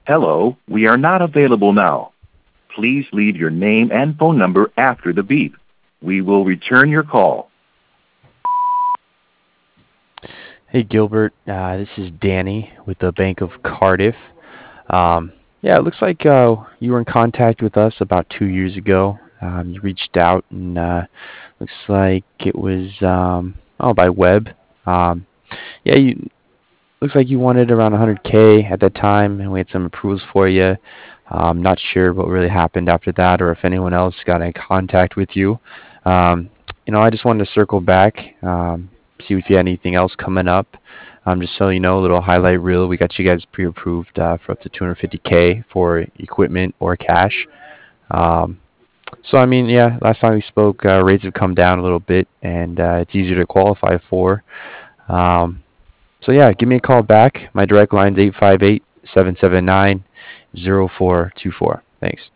Hello, we are not available now. Please leave your name and phone number after the beep. We will return your call. Hey Gilbert, this is Danny with the Bank of Cardiff. Yeah, it looks like you were in contact with us about 2 years ago. You reached out and looks like it was by web. Um, yeah, you looks like you wanted around 100K at that time, and we had some approvals for you. Not sure what really happened after that, or if anyone else got in contact with you. Um, I just wanted to circle back, see if you had anything else coming up. Just so you know, a little highlight reel. We got you guys pre-approved for up to 250K for equipment or cash. Um, so I mean, yeah, last time we spoke, rates have come down a little bit, and it's easier to qualify for. Um, so yeah, give me a call back. My direct line's 858-779-0424. Thanks.